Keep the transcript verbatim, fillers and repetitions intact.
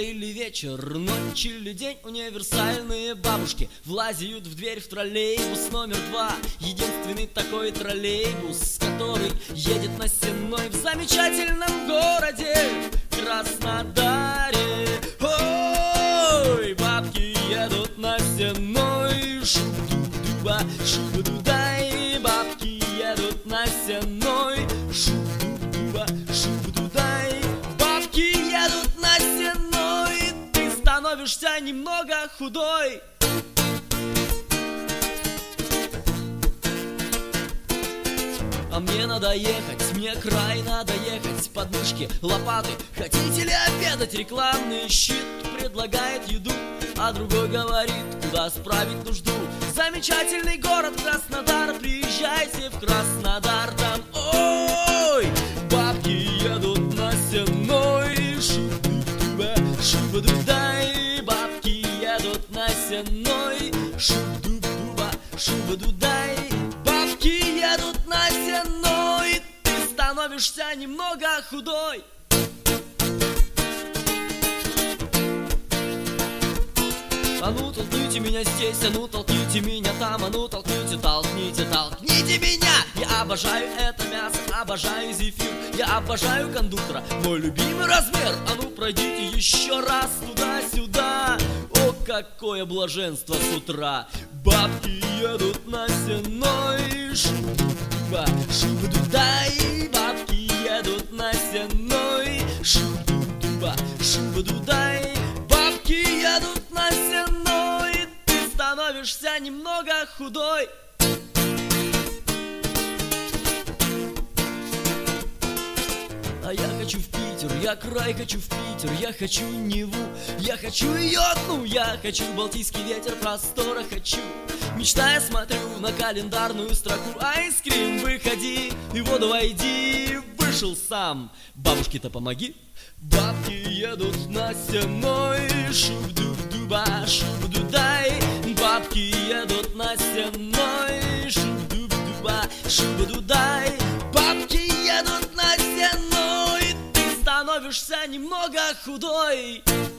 или вечер, ночь или день, универсальные бабушки влазят в дверь в троллейбус номер два. Единственный такой троллейбус, который едет на Сенной в замечательном городе Краснодаре. Ой, бабки едут на Сенной, шу-ду-дуба, шу-ду-дай. Бабки едут на Сенной, шу-ду-дуба, шу-ду-дай. Бабки едут на Сенной, ты становишься немного худой. А мне надо ехать, мне край надо ехать. Подмышки, лопаты, хотите ли обедать? Рекламный щит предлагает еду, а другой говорит, куда справить нужду. Замечательный город Краснодар, приезжайте в Краснодар. Там, ой, бабки едут на Сенной, шу-ду-дуба, шу-ба-ду-дай. Бабки едут на Сенной, шу-ду-дуба, шу-ба-ду-дай. Бабки едут на Сенной, ты становишься немного худой. А ну толкните меня здесь, а ну толкните меня там, а ну толкните, толкните, толкните меня. Я обожаю это мясо, обожаю зефир, я обожаю кондуктора, мой любимый размер. А ну пройдите еще раз туда-сюда. О, какое блаженство с утра. Бабки едут на Сенной, шу-ду-дуба, шу-ба-ду-дай. Бабки едут на Сенной, шу-ду-дуба, шу-ба-ду-дай. Бабки едут на Сенной, ты становишься немного худой. А я хочу в Питер, я край хочу в Питер, я хочу Неву, я хочу ее одну, я хочу Балтийский ветер, простора хочу. Мечтая смотрю на календарную строку, айскрим, выходи и в воду войди. Вышел сам, бабушке-то помоги. Бабки едут на Сенной, шу-ду-дуба, шу-ду-дай. Бабки едут на Сенной, шу-ду-дуба, шу-ду-дай. Бабки едут на Сенной, ты становишься немного худой.